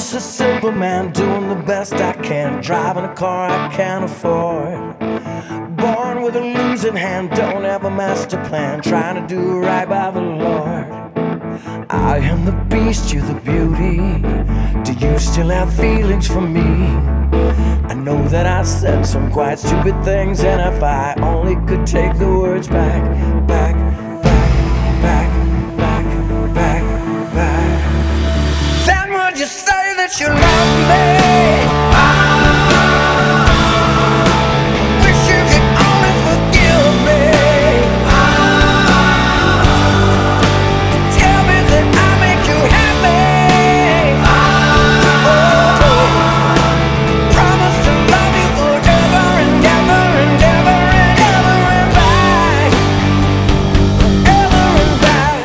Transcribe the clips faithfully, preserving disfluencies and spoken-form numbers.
just a simple man doing the best I can, driving a car I can't afford. Born with a losing hand, don't have a master plan, trying to do right by the Lord. I am the beast, you're the beauty. Do you still have feelings for me? I know that I said some quite stupid things, and if I only could take the words back, back, back, back, back, back, back, then would you say that you love me? Wish you could only forgive me. Tell me that I make you happy. Promise to love you forever and ever and ever and ever and back, ever and back.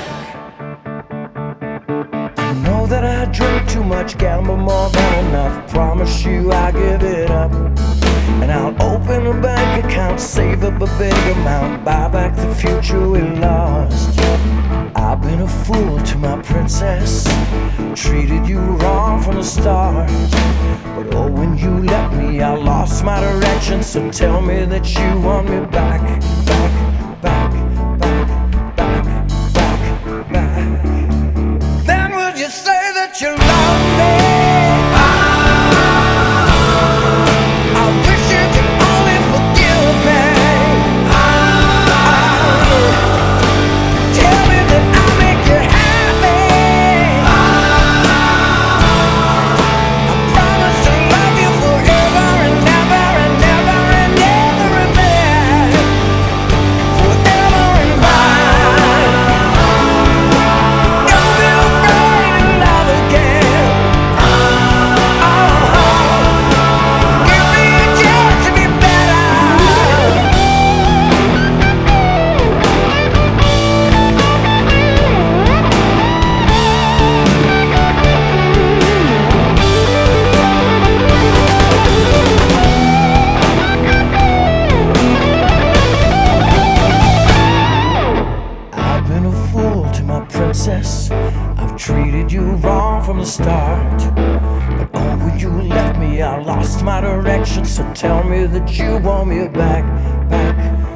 I know that I drink too much, gamble more than enough. Promise you I'll give it up, and I'll open a bank account, save up a big amount, buy back the future we lost. I've been a fool to my princess, treated you wrong from the start. But oh, when you left me, I lost my direction. So tell me that you want me back, back, back, back, back, back, back. Then would you say that you love me? I wish you could only forgive me. Tell me that I make you happy. I promise to love you forever and ever and ever and ever and back, forever and back. Don't be afraid to love again. Give me a chance to be better. I've been a fool to my princess, I've treated you wrong from the start. But oh, when you left me, I lost my direction. So tell me that you want me back, back,